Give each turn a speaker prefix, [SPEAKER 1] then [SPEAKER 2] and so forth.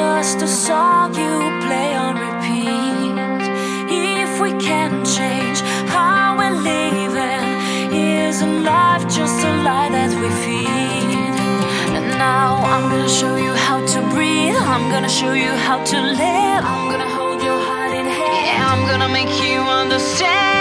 [SPEAKER 1] just a song you play on repeat. If we can't change how we're living, isn't life just a lie that we feed? And now I'm gonna show you how to breathe. I'm gonna show you how to live. I'm gonna hold your heart in hand. Yeah, I'm gonna make you understand.